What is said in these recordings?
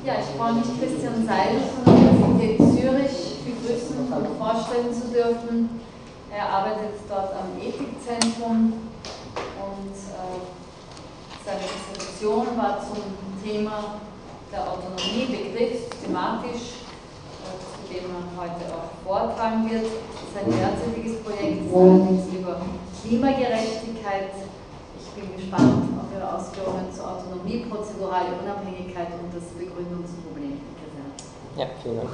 Ja, ich freue mich, Christian Seidel von der Universität Zürich begrüßen und vorstellen zu dürfen. Er arbeitet dort am Ethikzentrum und seine Dissertation war zum Thema der Autonomie, Begriff, thematisch, zu dem er heute auch vortragen wird. Sein derzeitiges Projekt ist allerdings über Klimagerechtigkeit. Ich bin gespannt auf Ihre Ausführungen zur Autonomie, prozedurale Unabhängigkeit und das Begründungsproblem. Ja, vielen Dank.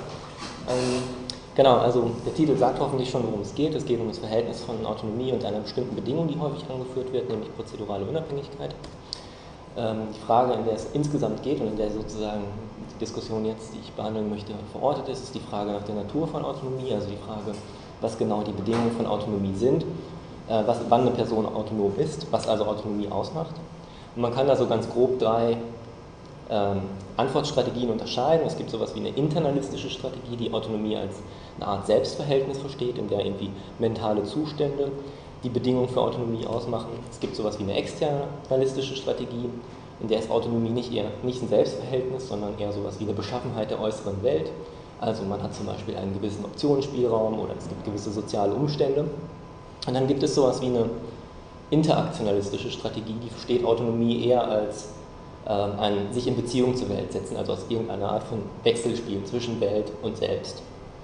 Genau, also der Titel sagt hoffentlich schon, worum es geht. Es geht um das Verhältnis von Autonomie und einer bestimmten Bedingung, die häufig angeführt wird, nämlich prozedurale Unabhängigkeit. Die Frage, in der es insgesamt geht und in der sozusagen die Diskussion jetzt, die ich behandeln möchte, verortet ist, ist die Frage nach der Natur von Autonomie, also die Frage, was genau die Bedingungen von Autonomie sind, wann eine Person autonom ist, was also Autonomie ausmacht. Und man kann da so ganz grob drei Antwortstrategien unterscheiden. Es gibt sowas wie eine internalistische Strategie, die Autonomie als eine Art Selbstverhältnis versteht, in der irgendwie mentale Zustände die Bedingungen für Autonomie ausmachen. Es gibt sowas wie eine externalistische Strategie, in der ist Autonomie nicht ein Selbstverhältnis, sondern eher sowas wie eine Beschaffenheit der äußeren Welt. Also man hat zum Beispiel einen gewissen Optionsspielraum oder es gibt gewisse soziale Umstände. Und dann gibt es sowas wie eine interaktionalistische Strategie, die versteht Autonomie eher als ein sich in Beziehung zur Welt setzen, also aus irgendeiner Art von Wechselspiel zwischen Welt und Selbst.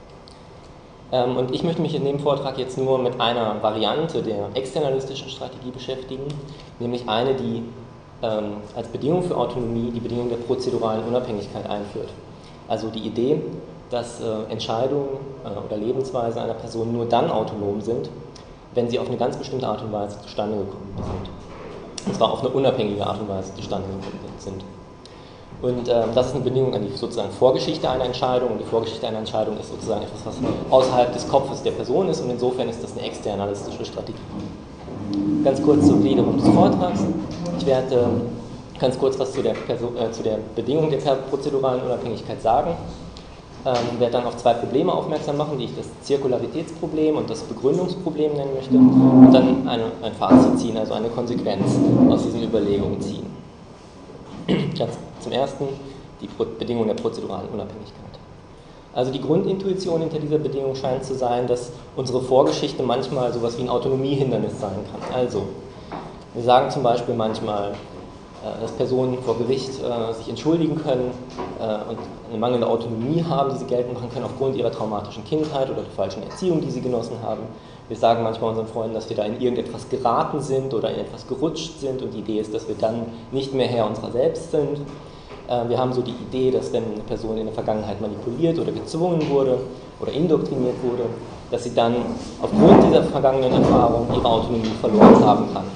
Und ich möchte mich in dem Vortrag jetzt nur mit einer Variante der externalistischen Strategie beschäftigen, nämlich eine, die als Bedingung für Autonomie die Bedingung der prozeduralen Unabhängigkeit einführt. Also die Idee, dass Entscheidungen oder Lebensweise einer Person nur dann autonom sind, wenn sie auf eine ganz bestimmte Art und Weise zustande gekommen sind. Und zwar auf eine unabhängige Art und Weise zustande gekommen sind. Und das ist eine Bedingung an die sozusagen Vorgeschichte einer Entscheidung. Und die Vorgeschichte einer Entscheidung ist sozusagen etwas, was außerhalb des Kopfes der Person ist. Und insofern ist das eine externalistische Strategie. Ganz kurz zur Gliederung des Vortrags. Ich werde ganz kurz was zu der Bedingung der prozeduralen Unabhängigkeit sagen. Ich werde dann auf zwei Probleme aufmerksam machen, die ich das Zirkularitätsproblem und das Begründungsproblem nennen möchte. Und dann ein Fazit ziehen, also eine Konsequenz aus diesen Überlegungen ziehen. Ganz zum Ersten die Bedingung der prozeduralen Unabhängigkeit. Also die Grundintuition hinter dieser Bedingung scheint zu sein, dass unsere Vorgeschichte manchmal sowas wie ein Autonomiehindernis sein kann. Also, wir sagen zum Beispiel manchmal, dass Personen vor Gericht sich entschuldigen können und eine mangelnde Autonomie haben, die sie geltend machen können aufgrund ihrer traumatischen Kindheit oder der falschen Erziehung, die sie genossen haben. Wir sagen manchmal unseren Freunden, dass wir da in irgendetwas geraten sind oder in etwas gerutscht sind und die Idee ist, dass wir dann nicht mehr Herr unserer selbst sind. Wir haben so die Idee, dass wenn eine Person in der Vergangenheit manipuliert oder gezwungen wurde oder indoktriniert wurde, dass sie dann aufgrund dieser vergangenen Erfahrung ihre Autonomie verloren haben kann.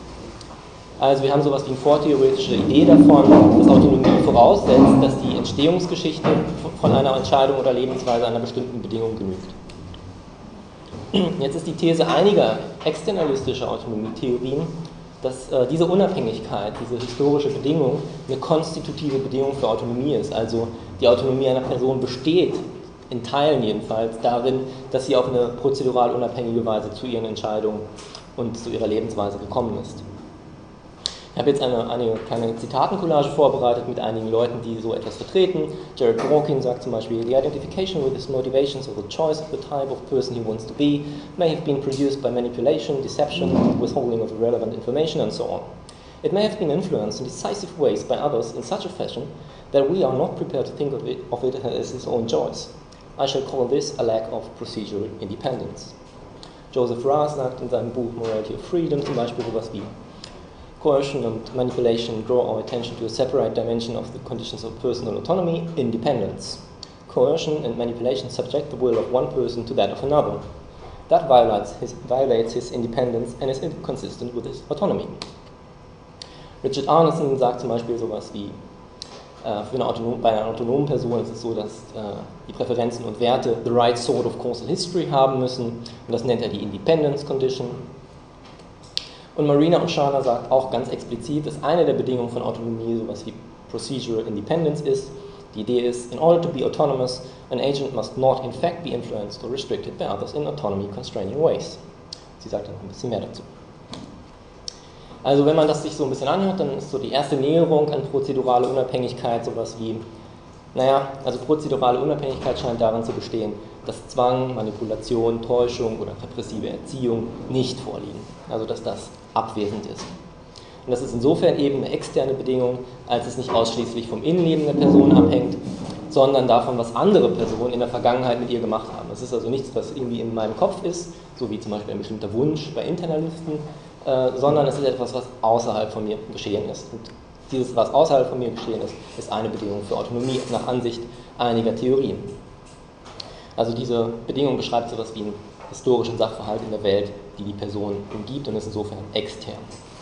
Also wir haben sowas wie eine vortheoretische Idee davon, dass Autonomie voraussetzt, dass die Entstehungsgeschichte von einer Entscheidung oder Lebensweise einer bestimmten Bedingung genügt. Jetzt ist die These einiger externalistischer Autonomietheorien, dass diese Unabhängigkeit, diese historische Bedingung, eine konstitutive Bedingung für Autonomie ist. Also die Autonomie einer Person besteht, in Teilen jedenfalls, darin, dass sie auf eine prozedural unabhängige Weise zu ihren Entscheidungen und zu ihrer Lebensweise gekommen ist. Ich habe jetzt eine kleine Zitatencollage vorbereitet mit einigen Leuten, die so etwas vertreten. Jared Dworkin sagt zum Beispiel, "The identification with his motivations or the choice of the type of person he wants to be may have been produced by manipulation, deception, withholding of relevant information and so on. It may have been influenced in decisive ways by others in such a fashion that we are not prepared to think of it as his own choice. I shall call this a lack of procedural independence." Joseph Raz sagt in seinem Buch Morality of Freedom zum Beispiel sowas wie, "Coercion and manipulation draw our attention to a separate dimension of the conditions of personal autonomy, independence. Coercion and manipulation subject the will of one person to that of another. That violates his independence and is inconsistent with his autonomy." Richard Arneson sagt zum Beispiel sowas wie, bei einer autonomen Person ist es so, dass die Präferenzen und Werte the right sort of causal history haben müssen, und das nennt er die Independence Condition. Und Marina Oshana sagt auch ganz explizit, dass eine der Bedingungen von Autonomie sowas wie Procedural Independence ist. Die Idee ist, in order to be autonomous, an agent must not in fact be influenced or restricted by others in autonomy constraining ways. Sie sagt dann noch ein bisschen mehr dazu. Also wenn man das sich so ein bisschen anhört, dann ist so die erste Näherung an prozedurale Unabhängigkeit sowas wie Naja, also prozedurale Unabhängigkeit scheint darin zu bestehen, dass Zwang, Manipulation, Täuschung oder repressive Erziehung nicht vorliegen, also dass das abwesend ist. Und das ist insofern eben eine externe Bedingung, als es nicht ausschließlich vom Innenleben der Person abhängt, sondern davon, was andere Personen in der Vergangenheit mit ihr gemacht haben. Es ist also nichts, was irgendwie in meinem Kopf ist, so wie zum Beispiel ein bestimmter Wunsch bei Internalisten, sondern es ist etwas, was außerhalb von mir geschehen ist. Und dieses, was außerhalb von mir geschehen ist, ist eine Bedingung für Autonomie nach Ansicht einiger Theorien. Also diese Bedingung beschreibt so etwas wie einen historischen Sachverhalt in der Welt, die die Person umgibt und ist insofern extern.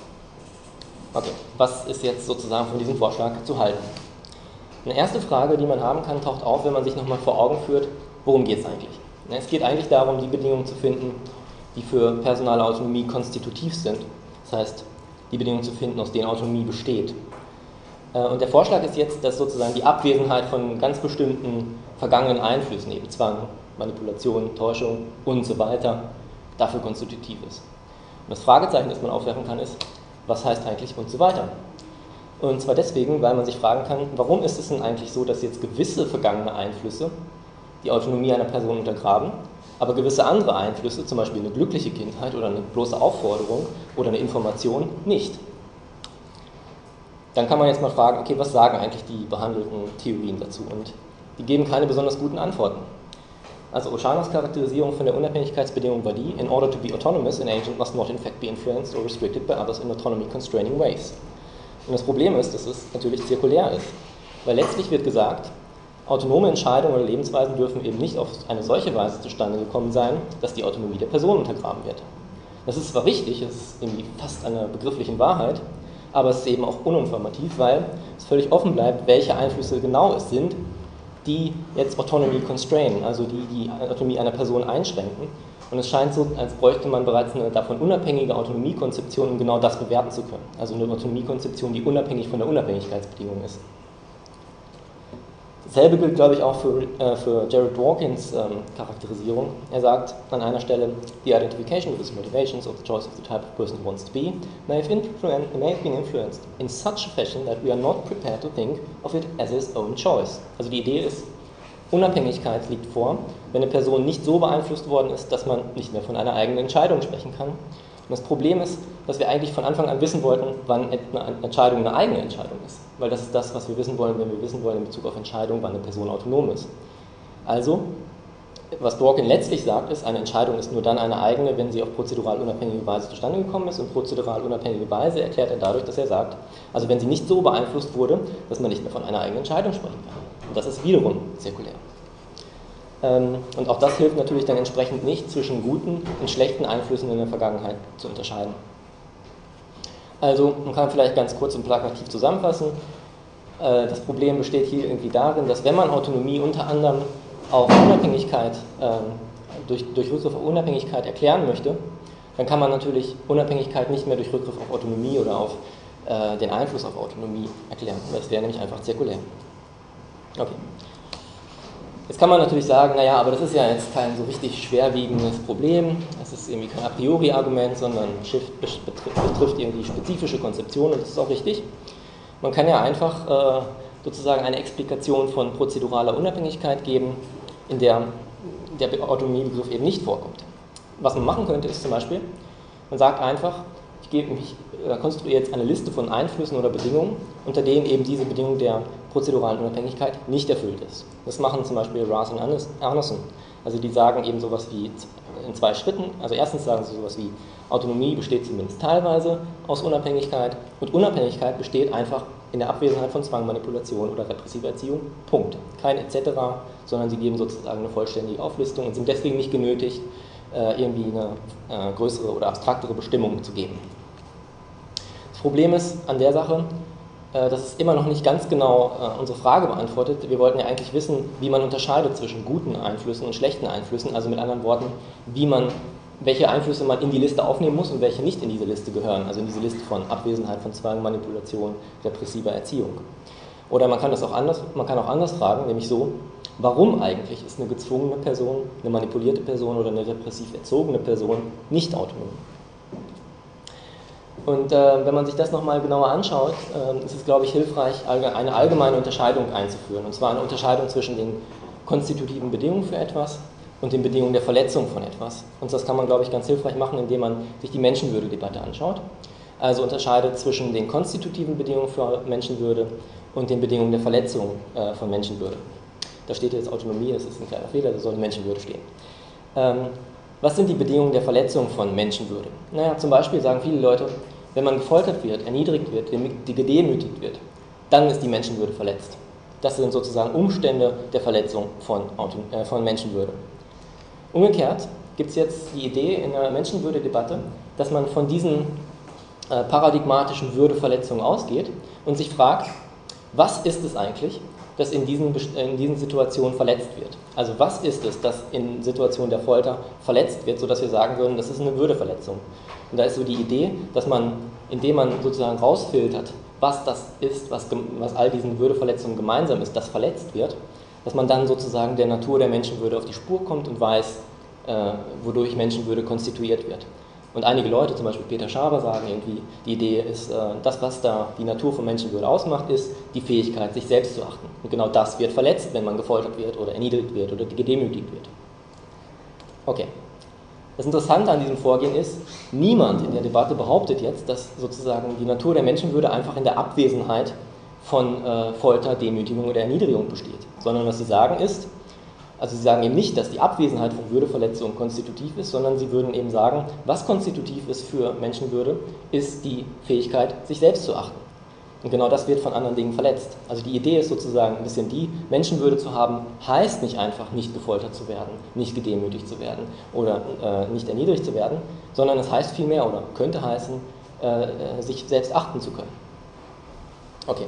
Okay, was ist jetzt sozusagen von diesem Vorschlag zu halten? Eine erste Frage, die man haben kann, taucht auf, wenn man sich nochmal vor Augen führt, worum geht es eigentlich? Es geht eigentlich darum, die Bedingungen zu finden, die für personale Autonomie konstitutiv sind. Das heißt, die Bedingungen zu finden, aus denen Autonomie besteht. Und der Vorschlag ist jetzt, dass sozusagen die Abwesenheit von ganz bestimmten vergangenen Einflüssen, eben Zwang, Manipulation, Täuschung und so weiter, dafür konstitutiv ist. Und das Fragezeichen, das man aufwerfen kann, ist, was heißt eigentlich und so weiter? Und zwar deswegen, weil man sich fragen kann, warum ist es denn eigentlich so, dass jetzt gewisse vergangene Einflüsse die Autonomie einer Person untergraben, aber gewisse andere Einflüsse, zum Beispiel eine glückliche Kindheit oder eine bloße Aufforderung oder eine Information, nicht. Dann kann man jetzt mal fragen, okay, was sagen eigentlich die behandelten Theorien dazu? Und die geben keine besonders guten Antworten. Also Oshanas Charakterisierung von der Unabhängigkeitsbedingung war die: In order to be autonomous, an agent must not in fact be influenced or restricted by others in autonomy-constraining ways. Und das Problem ist, dass es natürlich zirkulär ist, weil letztlich wird gesagt, autonome Entscheidungen oder Lebensweisen dürfen eben nicht auf eine solche Weise zustande gekommen sein, dass die Autonomie der Person untergraben wird. Das ist zwar richtig, es ist irgendwie fast einer begrifflichen Wahrheit, aber es ist eben auch uninformativ, weil es völlig offen bleibt, welche Einflüsse genau es sind, die jetzt Autonomy constrainen, also die Autonomie einer Person einschränken. Und es scheint so, als bräuchte man bereits eine davon unabhängige Autonomiekonzeption, um genau das bewerten zu können. Also eine Autonomiekonzeption, die unabhängig von der Unabhängigkeitsbedingung ist. Dasselbe gilt, glaube ich, auch für Jared Dworkins Charakterisierung. Er sagt an einer Stelle, the identification with his motivations of the choice of the type of person he wants to be may have been influenced in such a fashion that we are not prepared to think of it as his own choice. Also die Idee ist, Unabhängigkeit liegt vor, wenn eine Person nicht so beeinflusst worden ist, dass man nicht mehr von einer eigenen Entscheidung sprechen kann. Und das Problem ist, dass wir eigentlich von Anfang an wissen wollten, wann eine Entscheidung eine eigene Entscheidung ist. Weil das ist das, was wir wissen wollen, wenn wir wissen wollen in Bezug auf Entscheidung, wann eine Person autonom ist. Also, was Dworkin letztlich sagt, ist, eine Entscheidung ist nur dann eine eigene, wenn sie auf prozedural unabhängige Weise zustande gekommen ist. Und prozedural unabhängige Weise erklärt er dadurch, dass er sagt, also wenn sie nicht so beeinflusst wurde, dass man nicht mehr von einer eigenen Entscheidung sprechen kann. Und das ist wiederum zirkulär. Und auch das hilft natürlich dann entsprechend nicht, zwischen guten und schlechten Einflüssen in der Vergangenheit zu unterscheiden. Also, man kann vielleicht ganz kurz und plakativ zusammenfassen. Das Problem besteht hier irgendwie darin, dass wenn man Autonomie unter anderem auf Unabhängigkeit, durch Rückgriff auf Unabhängigkeit erklären möchte, dann kann man natürlich Unabhängigkeit nicht mehr durch Rückgriff auf Autonomie oder auf den Einfluss auf Autonomie erklären. Das wäre nämlich einfach zirkulär. Okay. Jetzt kann man natürlich sagen, naja, aber das ist ja jetzt kein so richtig schwerwiegendes Problem, es ist irgendwie kein a priori Argument, sondern betrifft irgendwie spezifische Konzeptionen, und das ist auch richtig. Man kann ja einfach sozusagen eine Explikation von prozeduraler Unabhängigkeit geben, in der der Autonomiebegriff eben nicht vorkommt. Was man machen könnte, ist zum Beispiel, man sagt einfach, ich konstruiere jetzt eine Liste von Einflüssen oder Bedingungen, unter denen eben diese Bedingung der prozeduralen Unabhängigkeit nicht erfüllt ist. Das machen zum Beispiel Raz und Arneson. Also die sagen eben sowas wie in 2 Schritten. Also erstens sagen sie sowas wie, Autonomie besteht zumindest teilweise aus Unabhängigkeit, und Unabhängigkeit besteht einfach in der Abwesenheit von Zwang, Manipulation oder repressiver Erziehung. Punkt. Kein etc., sondern sie geben sozusagen eine vollständige Auflistung und sind deswegen nicht genötigt, irgendwie eine größere oder abstraktere Bestimmung zu geben. Das Problem ist an der Sache, dass es immer noch nicht ganz genau unsere Frage beantwortet. Wir wollten ja eigentlich wissen, wie man unterscheidet zwischen guten Einflüssen und schlechten Einflüssen, also mit anderen Worten, welche Einflüsse man in die Liste aufnehmen muss und welche nicht in diese Liste gehören, also in diese Liste von Abwesenheit von Zwang, Manipulation, repressiver Erziehung. Oder man kann auch anders fragen, nämlich so, warum eigentlich ist eine gezwungene Person, eine manipulierte Person oder eine repressiv erzogene Person nicht autonom? Und wenn man sich das nochmal genauer anschaut, ist es, glaube ich, hilfreich, eine allgemeine Unterscheidung einzuführen. Und zwar eine Unterscheidung zwischen den konstitutiven Bedingungen für etwas und den Bedingungen der Verletzung von etwas. Und das kann man, glaube ich, ganz hilfreich machen, indem man sich die Menschenwürde-Debatte anschaut. Also unterscheidet zwischen den konstitutiven Bedingungen für Menschenwürde und den Bedingungen der Verletzung von Menschenwürde. Da steht jetzt Autonomie, das ist ein kleiner Fehler, da soll Menschenwürde stehen. Was sind die Bedingungen der Verletzung von Menschenwürde? Naja, zum Beispiel sagen viele Leute, wenn man gefoltert wird, erniedrigt wird, gedemütigt wird, dann ist die Menschenwürde verletzt. Das sind sozusagen Umstände der Verletzung von Menschenwürde. Umgekehrt gibt es jetzt die Idee in der Menschenwürde-Debatte, dass man von diesen paradigmatischen Würdeverletzungen ausgeht und sich fragt, was ist es eigentlich, das in diesen Situationen verletzt wird? Also was ist es, das in Situationen der Folter verletzt wird, sodass wir sagen würden, das ist eine Würdeverletzung? Und da ist so die Idee, dass man, indem man sozusagen rausfiltert, was das ist, was all diesen Würdeverletzungen gemeinsam ist, das verletzt wird, dass man dann sozusagen der Natur der Menschenwürde auf die Spur kommt und weiß, wodurch Menschenwürde konstituiert wird. Und einige Leute, zum Beispiel Peter Schaber, sagen irgendwie, die Idee ist, das, was da die Natur von Menschenwürde ausmacht, ist die Fähigkeit, sich selbst zu achten. Und genau das wird verletzt, wenn man gefoltert wird oder erniedrigt wird oder gedemütigt wird. Okay. Das Interessante an diesem Vorgehen ist, niemand in der Debatte behauptet jetzt, dass sozusagen die Natur der Menschenwürde einfach in der Abwesenheit von Folter, Demütigung oder Erniedrigung besteht. Sondern was sie sagen ist, also sie sagen eben nicht, dass die Abwesenheit von Würdeverletzung konstitutiv ist, sondern sie würden eben sagen, was konstitutiv ist für Menschenwürde, ist die Fähigkeit, sich selbst zu achten. Und genau das wird von anderen Dingen verletzt. Also die Idee ist sozusagen ein bisschen die, Menschenwürde zu haben, heißt nicht einfach, nicht gefoltert zu werden, nicht gedemütigt zu werden oder nicht erniedrigt zu werden, sondern es heißt vielmehr oder könnte heißen, sich selbst achten zu können. Okay.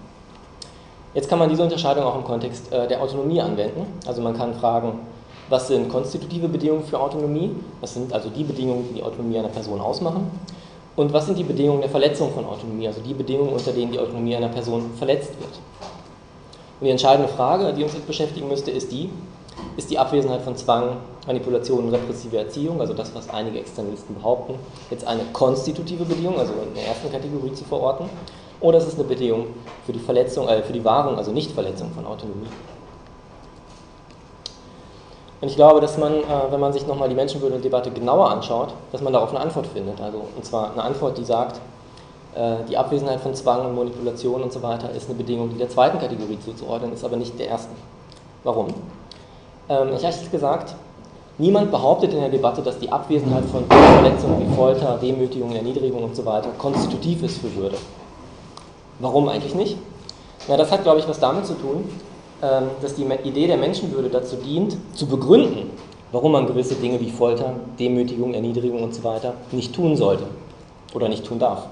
Jetzt kann man diese Unterscheidung auch im Kontext der Autonomie anwenden. Also man kann fragen, was sind konstitutive Bedingungen für Autonomie? Was sind also die Bedingungen, die die Autonomie einer Person ausmachen? Und was sind die Bedingungen der Verletzung von Autonomie? Also die Bedingungen, unter denen die Autonomie einer Person verletzt wird. Und die entscheidende Frage, die uns jetzt beschäftigen müsste, ist die Abwesenheit von Zwang, Manipulation und repressive Erziehung, also das, was einige Externalisten behaupten, jetzt eine konstitutive Bedingung, also in der ersten Kategorie zu verorten, oder ist es eine Bedingung für die Verletzung, für die Wahrung, also Nichtverletzung von Autonomie. Und ich glaube, dass man, wenn man sich nochmal die Menschenwürde-Debatte genauer anschaut, dass man darauf eine Antwort findet. Also, und zwar eine Antwort, die sagt, die Abwesenheit von Zwang und Manipulation und so weiter ist eine Bedingung, die der zweiten Kategorie zuzuordnen ist, aber nicht der ersten. Warum? Ich habe gesagt, niemand behauptet in der Debatte, dass die Abwesenheit von Verletzungen wie Folter, Demütigung, Erniedrigung und so weiter konstitutiv ist für Würde. Warum eigentlich nicht? Na, das hat, glaube ich, was damit zu tun, dass die Idee der Menschenwürde dazu dient, zu begründen, warum man gewisse Dinge wie Folter, Demütigung, Erniedrigung und so weiter nicht tun sollte oder nicht tun darf.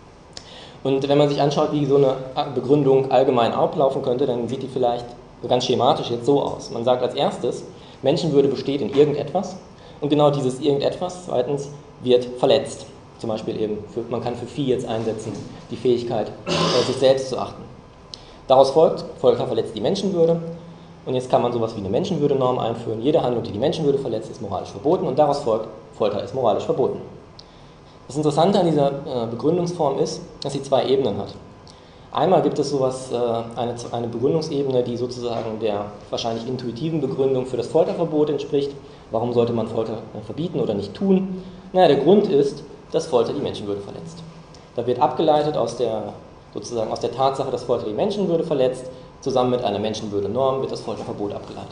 Und wenn man sich anschaut, wie so eine Begründung allgemein ablaufen könnte, dann sieht die vielleicht ganz schematisch jetzt so aus. Man sagt als erstes, Menschenwürde besteht in irgendetwas und genau dieses irgendetwas, zweitens, wird verletzt. Zum Beispiel eben, man kann für Vieh jetzt einsetzen, die Fähigkeit, sich selbst zu achten. Daraus folgt, Folter verletzt die Menschenwürde und jetzt kann man sowas wie eine Menschenwürdenorm einführen. Jede Handlung, die die Menschenwürde verletzt, ist moralisch verboten und daraus folgt, Folter ist moralisch verboten. Das Interessante an dieser Begründungsform ist, dass sie zwei Ebenen hat. Einmal gibt es sowas, eine Begründungsebene, die sozusagen der wahrscheinlich intuitiven Begründung für das Folterverbot entspricht. Warum sollte man Folter verbieten oder nicht tun? Naja, der Grund ist, dass Folter die Menschenwürde verletzt. Da wird abgeleitet aus der Tatsache, dass Folter die Menschenwürde verletzt, zusammen mit einer Menschenwürdenorm wird das Folterverbot abgeleitet.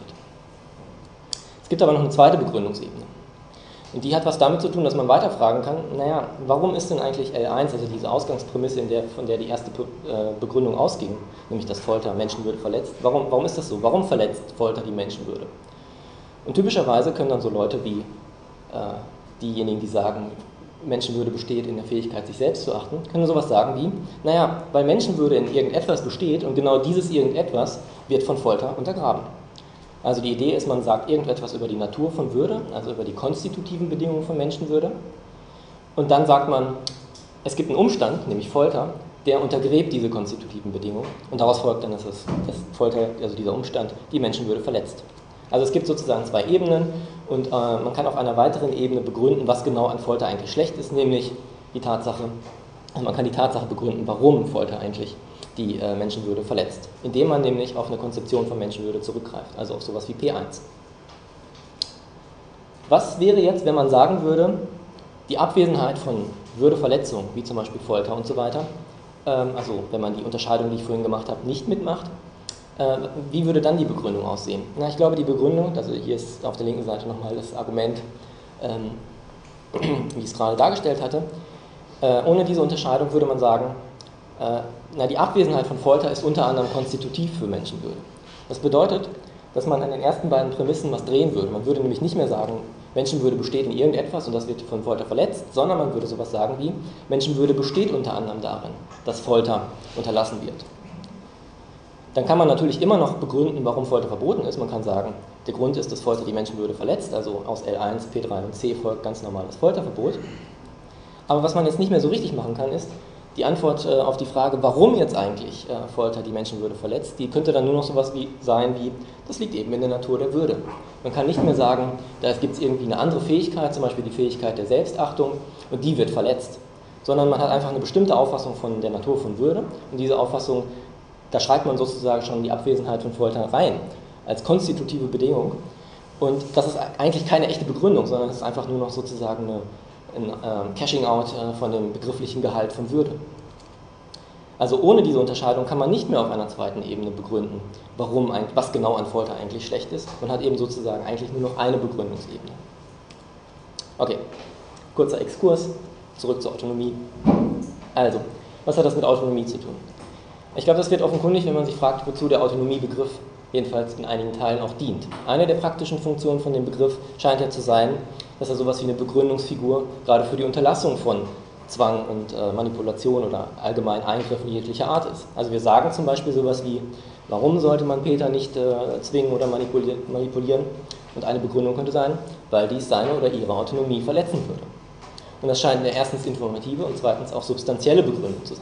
Es gibt aber noch eine zweite Begründungsebene. Und die hat was damit zu tun, dass man weiterfragen kann, naja, warum ist denn eigentlich L1, also diese Ausgangsprämisse, von der die erste Begründung ausging, nämlich dass Folter Menschenwürde verletzt, warum ist das so? Warum verletzt Folter die Menschenwürde? Und typischerweise können dann so Leute wie diejenigen, die sagen, Menschenwürde besteht in der Fähigkeit, sich selbst zu achten, können sowas sagen wie, naja, weil Menschenwürde in irgendetwas besteht und genau dieses irgendetwas wird von Folter untergraben. Also die Idee ist, man sagt irgendetwas über die Natur von Würde, also über die konstitutiven Bedingungen von Menschenwürde und dann sagt man, es gibt einen Umstand, nämlich Folter, der untergräbt diese konstitutiven Bedingungen und daraus folgt dann, dass Folter, also dieser Umstand, die Menschenwürde verletzt. Also es gibt sozusagen zwei Ebenen und man kann auf einer weiteren Ebene begründen, was genau an Folter eigentlich schlecht ist, nämlich die Tatsache, also man kann die Tatsache begründen, warum Folter eigentlich die Menschenwürde verletzt, indem man nämlich auf eine Konzeption von Menschenwürde zurückgreift, also auf sowas wie P1. Was wäre jetzt, wenn man sagen würde, die Abwesenheit von Würdeverletzung, wie zum Beispiel Folter und so weiter, also wenn man die Unterscheidung, die ich vorhin gemacht habe, nicht mitmacht, wie würde dann die Begründung aussehen? Na, ich glaube, die Begründung, also hier ist auf der linken Seite nochmal das Argument, wie ich es gerade dargestellt hatte, ohne diese Unterscheidung würde man sagen, die Abwesenheit von Folter ist unter anderem konstitutiv für Menschenwürde. Das bedeutet, dass man an den ersten beiden Prämissen was drehen würde. Man würde nämlich nicht mehr sagen, Menschenwürde besteht in irgendetwas und das wird von Folter verletzt, sondern man würde sowas sagen wie, Menschenwürde besteht unter anderem darin, dass Folter unterlassen wird. Dann kann man natürlich immer noch begründen, warum Folter verboten ist. Man kann sagen, der Grund ist, dass Folter die Menschenwürde verletzt, also aus L1, P3 und C folgt ganz normal das Folterverbot. Aber was man jetzt nicht mehr so richtig machen kann, ist, die Antwort auf die Frage, warum jetzt eigentlich Folter die Menschenwürde verletzt, die könnte dann nur noch sowas sein wie, das liegt eben in der Natur der Würde. Man kann nicht mehr sagen, da gibt es irgendwie eine andere Fähigkeit, zum Beispiel die Fähigkeit der Selbstachtung, und die wird verletzt. Sondern man hat einfach eine bestimmte Auffassung von der Natur von Würde, und diese Auffassung, da schreibt man sozusagen schon die Abwesenheit von Folter rein, als konstitutive Bedingung. Und das ist eigentlich keine echte Begründung, sondern es ist einfach nur noch sozusagen ein Cashing-out von dem begrifflichen Gehalt von Würde. Also ohne diese Unterscheidung kann man nicht mehr auf einer zweiten Ebene begründen, was genau an Folter eigentlich schlecht ist. Man hat eben sozusagen eigentlich nur noch eine Begründungsebene. Okay, kurzer Exkurs, zurück zur Autonomie. Also, was hat das mit Autonomie zu tun? Ich glaube, das wird offenkundig, wenn man sich fragt, wozu der Autonomiebegriff jedenfalls in einigen Teilen auch dient. Eine der praktischen Funktionen von dem Begriff scheint ja zu sein, dass er sowas wie eine Begründungsfigur gerade für die Unterlassung von Zwang und Manipulation oder allgemein Eingriffen jeglicher Art ist. Also wir sagen zum Beispiel sowas wie, warum sollte man Peter nicht zwingen oder manipulieren? Und eine Begründung könnte sein, weil dies seine oder ihre Autonomie verletzen würde. Und das scheint eine erstens informative und zweitens auch substanzielle Begründung zu sein.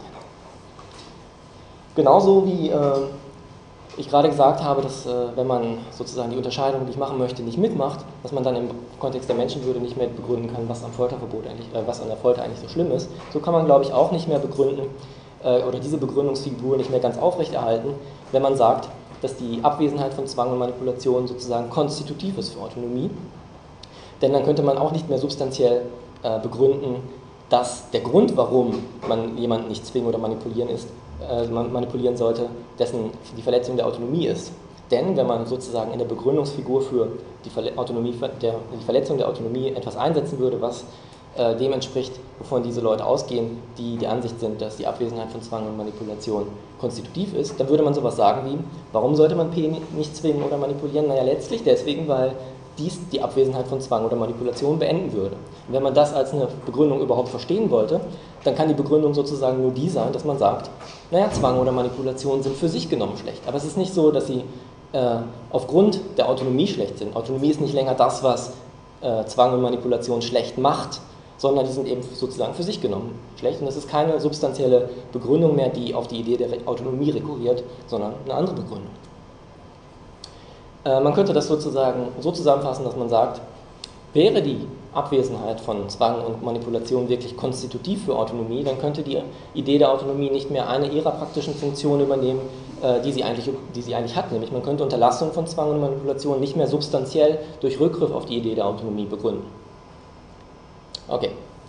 Genauso wie ich gerade gesagt habe, dass wenn man sozusagen die Unterscheidung, die ich machen möchte, nicht mitmacht, dass man dann im Kontext der Menschenwürde nicht mehr begründen kann, was am Folterverbot eigentlich, was an der Folter eigentlich so schlimm ist. So kann man, glaube ich, auch nicht mehr begründen oder diese Begründungsfigur nicht mehr ganz aufrechterhalten, wenn man sagt, dass die Abwesenheit von Zwang und Manipulation sozusagen konstitutiv ist für Autonomie. Denn dann könnte man auch nicht mehr substanziell begründen, dass der Grund, warum man jemanden nicht zwingen oder manipulieren sollte, dessen die Verletzung der Autonomie ist. Denn wenn man sozusagen in der Begründungsfigur für die Verletzung der Autonomie etwas einsetzen würde, was dem entspricht, wovon diese Leute ausgehen, die der Ansicht sind, dass die Abwesenheit von Zwang und Manipulation konstitutiv ist, dann würde man sowas sagen wie, warum sollte man P nicht zwingen oder manipulieren? Naja, letztlich deswegen, weil dies die Abwesenheit von Zwang oder Manipulation beenden würde. Und wenn man das als eine Begründung überhaupt verstehen wollte, dann kann die Begründung sozusagen nur die sein, dass man sagt, naja, Zwang oder Manipulation sind für sich genommen schlecht. Aber es ist nicht so, dass sie aufgrund der Autonomie schlecht sind. Autonomie ist nicht länger das, was Zwang und Manipulation schlecht macht, sondern die sind eben sozusagen für sich genommen schlecht. Und das ist keine substanzielle Begründung mehr, die auf die Idee der Autonomie rekurriert, sondern eine andere Begründung. Man könnte das sozusagen so zusammenfassen, dass man sagt, wäre die Abwesenheit von Zwang und Manipulation wirklich konstitutiv für Autonomie, dann könnte die Idee der Autonomie nicht mehr eine ihrer praktischen Funktionen übernehmen, die sie eigentlich hat, nämlich man könnte Unterlassung von Zwang und Manipulation nicht mehr substanziell durch Rückgriff auf die Idee der Autonomie begründen. Okay.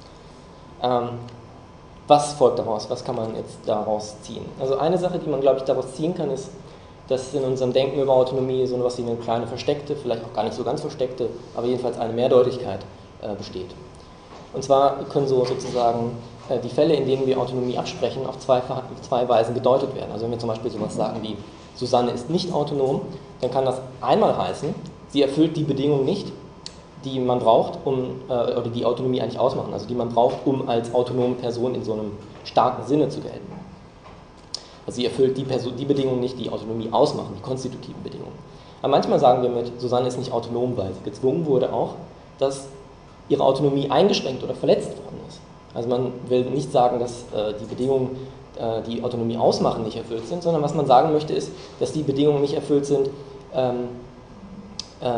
Was folgt daraus? Was kann man jetzt daraus ziehen? Also eine Sache, die man, glaube ich, daraus ziehen kann, ist, dass in unserem Denken über Autonomie so etwas wie eine kleine versteckte, vielleicht auch gar nicht so ganz versteckte, aber jedenfalls eine Mehrdeutigkeit besteht. Und zwar können so sozusagen die Fälle, in denen wir Autonomie absprechen, auf zwei Weisen gedeutet werden. Also wenn wir zum Beispiel sowas sagen wie, Susanne ist nicht autonom, dann kann das einmal heißen, sie erfüllt die Bedingungen nicht, die man braucht, oder die Autonomie eigentlich ausmachen, also die man braucht, um als autonome Person in so einem starken Sinne zu gelten. Also sie erfüllt die Bedingungen nicht, die Autonomie ausmachen, die konstitutiven Bedingungen. Aber manchmal sagen wir mit, Susanne ist nicht autonom, weil sie gezwungen wurde auch, dass ihre Autonomie eingeschränkt oder verletzt worden ist. Also man will nicht sagen, dass die Bedingungen, die Autonomie ausmachen, nicht erfüllt sind, sondern was man sagen möchte ist, dass die Bedingungen nicht erfüllt sind,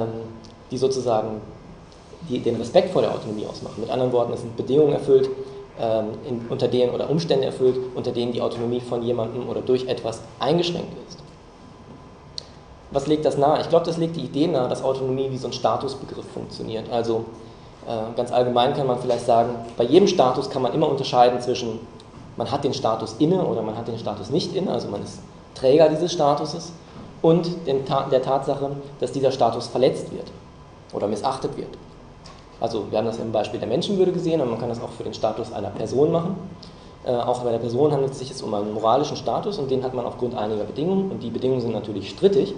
die sozusagen den Respekt vor der Autonomie ausmachen. Mit anderen Worten, es sind Bedingungen erfüllt, unter denen oder Umstände erfüllt, unter denen die Autonomie von jemandem oder durch etwas eingeschränkt ist. Was legt das nahe? Ich glaube, das legt die Idee nahe, dass Autonomie wie so ein Statusbegriff funktioniert. Also ganz allgemein kann man vielleicht sagen, bei jedem Status kann man immer unterscheiden zwischen, man hat den Status inne oder man hat den Status nicht inne, also man ist Träger dieses Statuses, und der Tatsache, dass dieser Status verletzt wird oder missachtet wird. Also wir haben das im Beispiel der Menschenwürde gesehen, aber man kann das auch für den Status einer Person machen. Auch bei der Person handelt es sich jetzt um einen moralischen Status und den hat man aufgrund einiger Bedingungen und die Bedingungen sind natürlich strittig.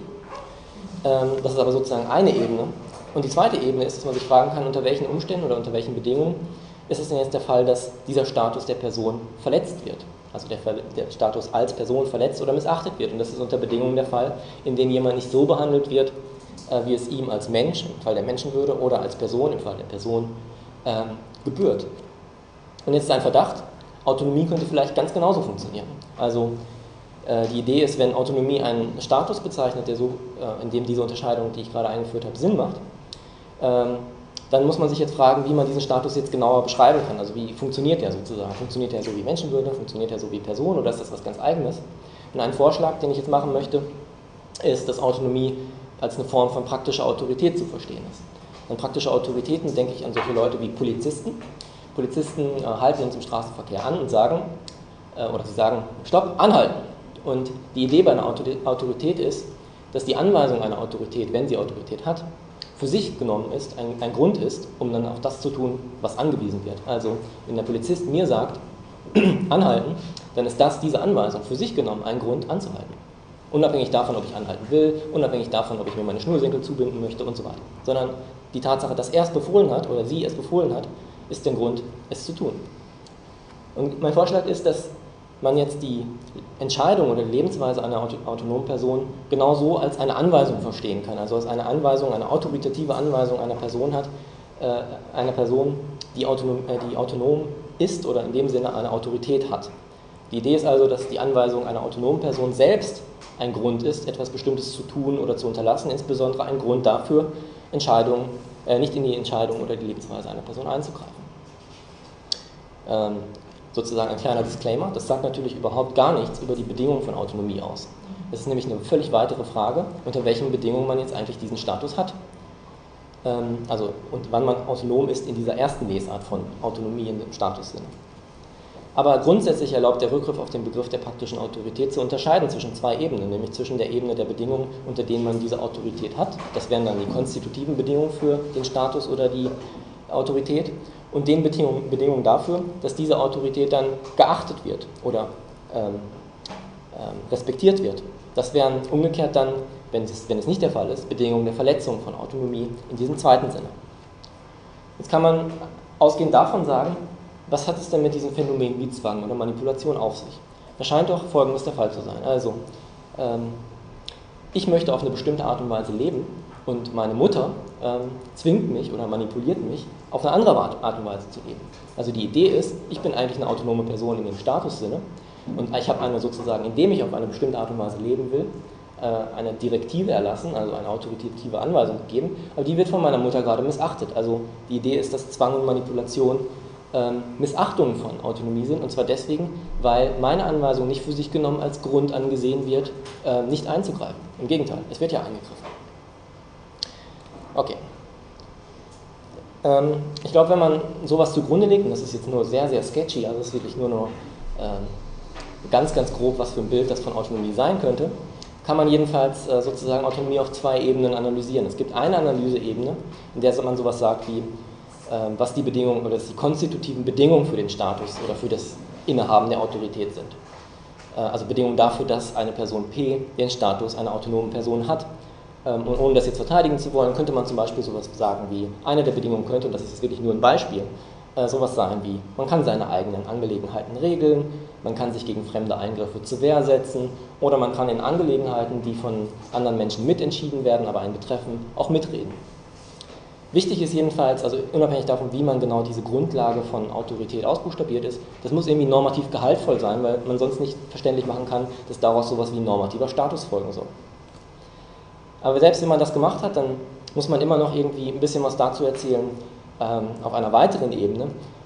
Das ist aber sozusagen eine Ebene. Und die zweite Ebene ist, dass man sich fragen kann, unter welchen Umständen oder unter welchen Bedingungen ist es denn jetzt der Fall, dass dieser Status der Person verletzt wird. Also der Status als Person verletzt oder missachtet wird. Und das ist unter Bedingungen der Fall, in denen jemand nicht so behandelt wird, wie es ihm als Mensch, im Fall der Menschenwürde, oder als Person, im Fall der Person, gebührt. Und jetzt ist ein Verdacht, Autonomie könnte vielleicht ganz genauso funktionieren. Also die Idee ist, wenn Autonomie einen Status bezeichnet, der so, in dem diese Unterscheidung, die ich gerade eingeführt habe, Sinn macht, dann muss man sich jetzt fragen, wie man diesen Status jetzt genauer beschreiben kann. Also wie funktioniert der sozusagen? Funktioniert der so wie Menschenwürde? Funktioniert der so wie Person? Oder ist das was ganz Eigenes? Und ein Vorschlag, den ich jetzt machen möchte, ist, dass Autonomie als eine Form von praktischer Autorität zu verstehen ist. An praktische Autoritäten denke ich an solche Leute wie Polizisten. Polizisten halten uns im Straßenverkehr an und sagen, oder sie sagen, stopp, anhalten. Und die Idee bei einer Autorität ist, dass die Anweisung einer Autorität, wenn sie Autorität hat, für sich genommen ist, ein Grund ist, um dann auch das zu tun, was angewiesen wird. Also, wenn der Polizist mir sagt, anhalten, dann ist diese Anweisung für sich genommen ein Grund anzuhalten. Unabhängig davon, ob ich anhalten will, unabhängig davon, ob ich mir meine Schnürsenkel zubinden möchte und so weiter. Sondern die Tatsache, dass er es befohlen hat oder sie es befohlen hat, ist der Grund, es zu tun. Und mein Vorschlag ist, dass man jetzt die Entscheidung oder die Lebensweise einer autonomen Person genauso als eine Anweisung verstehen kann. Also als eine Anweisung, eine autoritative Anweisung einer Person hat, einer Person, die autonom ist oder in dem Sinne eine Autorität hat. Die Idee ist also, dass die Anweisung einer autonomen Person selbst ein Grund ist, etwas Bestimmtes zu tun oder zu unterlassen, insbesondere ein Grund dafür, nicht in die Entscheidung oder die Lebensweise einer Person einzugreifen. Sozusagen ein kleiner Disclaimer, das sagt natürlich überhaupt gar nichts über die Bedingungen von Autonomie aus. Es ist nämlich eine völlig weitere Frage, unter welchen Bedingungen man jetzt eigentlich diesen Status hat. Und wann man autonom ist in dieser ersten Lesart von Autonomie in dem Statussinne. Aber grundsätzlich erlaubt der Rückgriff auf den Begriff der praktischen Autorität zu unterscheiden zwischen zwei Ebenen, nämlich zwischen der Ebene der Bedingungen, unter denen man diese Autorität hat, das wären dann die konstitutiven Bedingungen für den Status oder die Autorität, und den Bedingungen dafür, dass diese Autorität dann geachtet wird oder respektiert wird. Das wären umgekehrt dann, wenn es nicht der Fall ist, Bedingungen der Verletzung von Autonomie in diesem zweiten Sinne. Jetzt kann man ausgehend davon sagen, was hat es denn mit diesem Phänomen wie Zwang oder Manipulation auf sich? Da scheint doch Folgendes der Fall zu sein. Also, ich möchte auf eine bestimmte Art und Weise leben und meine Mutter zwingt mich oder manipuliert mich, auf eine andere Art und Weise zu leben. Also die Idee ist, ich bin eigentlich eine autonome Person in dem Statussinne und ich habe sozusagen, indem ich auf eine bestimmte Art und Weise leben will, eine Direktive erlassen, also eine autoritative Anweisung gegeben, aber die wird von meiner Mutter gerade missachtet. Also die Idee ist, dass Zwang und Manipulation Missachtungen von Autonomie sind, und zwar deswegen, weil meine Anweisung nicht für sich genommen als Grund angesehen wird, nicht einzugreifen. Im Gegenteil, es wird ja eingegriffen. Okay. Ich glaube, wenn man sowas zugrunde legt, und das ist jetzt nur sehr, sehr sketchy, also es ist wirklich nur ganz, ganz grob, was für ein Bild das von Autonomie sein könnte, kann man jedenfalls sozusagen Autonomie auf zwei Ebenen analysieren. Es gibt eine Analyseebene, in der man sowas sagt wie, was die Bedingungen oder die konstitutiven Bedingungen für den Status oder für das Innehaben der Autorität sind. Also Bedingungen dafür, dass eine Person P den Status einer autonomen Person hat. Und ohne das jetzt verteidigen zu wollen, könnte man zum Beispiel sowas sagen wie, eine der Bedingungen könnte, und das ist jetzt wirklich nur ein Beispiel, sowas sein wie, man kann seine eigenen Angelegenheiten regeln, man kann sich gegen fremde Eingriffe zur Wehr setzen oder man kann in Angelegenheiten, die von anderen Menschen mitentschieden werden, aber einen betreffen, auch mitreden. Wichtig ist jedenfalls, also unabhängig davon, wie man genau diese Grundlage von Autorität ausbuchstabiert ist, das muss irgendwie normativ gehaltvoll sein, weil man sonst nicht verständlich machen kann, dass daraus sowas wie ein normativer Status folgen soll. Aber selbst wenn man das gemacht hat, dann muss man immer noch irgendwie ein bisschen was dazu erzählen, auf einer weiteren Ebene,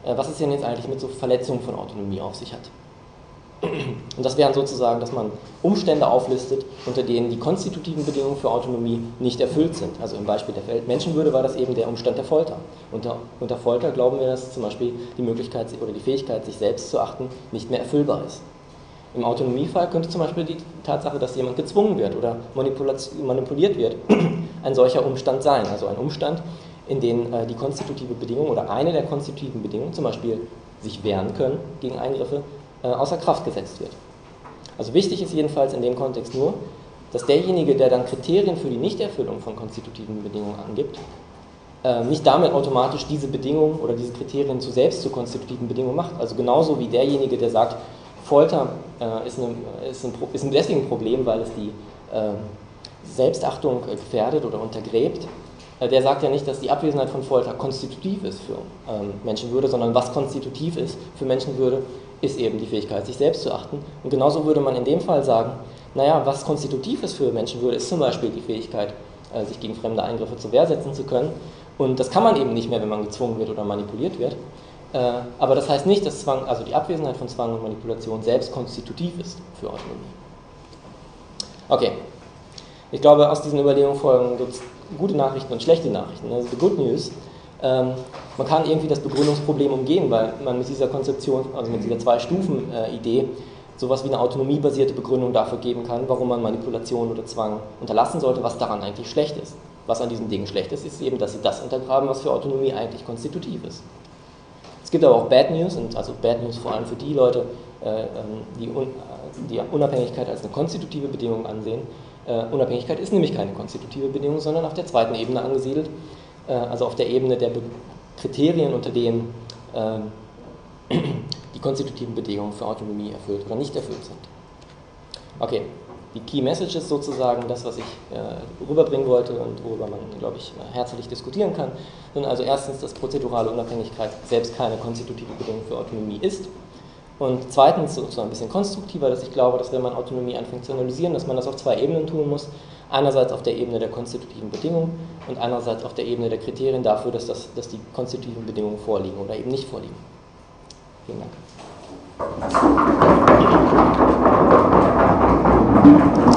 was es denn jetzt eigentlich mit so Verletzungen von Autonomie auf sich hat. Und das wären sozusagen, dass man Umstände auflistet, unter denen die konstitutiven Bedingungen für Autonomie nicht erfüllt sind. Also im Beispiel der Menschenwürde war das eben der Umstand der Folter. Unter Folter glauben wir, dass zum Beispiel die Möglichkeit oder die Fähigkeit, sich selbst zu achten, nicht mehr erfüllbar ist. Im Autonomiefall könnte zum Beispiel die Tatsache, dass jemand gezwungen wird oder manipuliert wird, ein solcher Umstand sein. Also ein Umstand, in dem die konstitutive Bedingung oder eine der konstitutiven Bedingungen, zum Beispiel sich wehren können gegen Eingriffe, außer Kraft gesetzt wird. Also wichtig ist jedenfalls in dem Kontext nur, dass derjenige, der dann Kriterien für die Nichterfüllung von konstitutiven Bedingungen angibt, nicht damit automatisch diese Bedingungen oder diese Kriterien selbst zu konstitutiven Bedingungen macht. Also genauso wie derjenige, der sagt, Folter ist deswegen ein Problem, weil es die Selbstachtung gefährdet oder untergräbt. Der sagt ja nicht, dass die Abwesenheit von Folter konstitutiv ist für Menschenwürde, sondern was konstitutiv ist für Menschenwürde, ist eben die Fähigkeit, sich selbst zu achten. Und genauso würde man in dem Fall sagen, naja, was konstitutiv ist für Menschenwürde, ist zum Beispiel die Fähigkeit, sich gegen fremde Eingriffe zur Wehr setzen zu können. Und das kann man eben nicht mehr, wenn man gezwungen wird oder manipuliert wird. Aber das heißt nicht, dass Zwang, also die Abwesenheit von Zwang und Manipulation selbst konstitutiv ist für Autonomie. Okay, ich glaube, aus diesen Überlegungen folgen gibt es gute Nachrichten und schlechte Nachrichten. Also the good news, man kann irgendwie das Begründungsproblem umgehen, weil man mit dieser Konzeption, also mit dieser Zwei-Stufen-Idee, sowas wie eine autonomiebasierte Begründung dafür geben kann, warum man Manipulation oder Zwang unterlassen sollte, was daran eigentlich schlecht ist. Was an diesen Dingen schlecht ist, ist eben, dass sie das untergraben, was für Autonomie eigentlich konstitutiv ist. Es gibt aber auch Bad News, und also Bad News vor allem für die Leute, die Unabhängigkeit als eine konstitutive Bedingung ansehen. Unabhängigkeit ist nämlich keine konstitutive Bedingung, sondern auf der zweiten Ebene angesiedelt, also auf der Ebene der Kriterien, unter denen die konstitutiven Bedingungen für Autonomie erfüllt oder nicht erfüllt sind. Okay, die Key Message ist sozusagen das, was ich rüberbringen wollte und worüber man, glaube ich, herzlich diskutieren kann. Sind also erstens, dass prozedurale Unabhängigkeit selbst keine konstitutive Bedingung für Autonomie ist. Und zweitens, so ein bisschen konstruktiver, dass ich glaube, dass wenn man Autonomie anfängt zu analysieren, dass man das auf zwei Ebenen tun muss. Einerseits auf der Ebene der konstitutiven Bedingungen und einerseits auf der Ebene der Kriterien dafür, dass die konstitutiven Bedingungen vorliegen oder eben nicht vorliegen. Vielen Dank.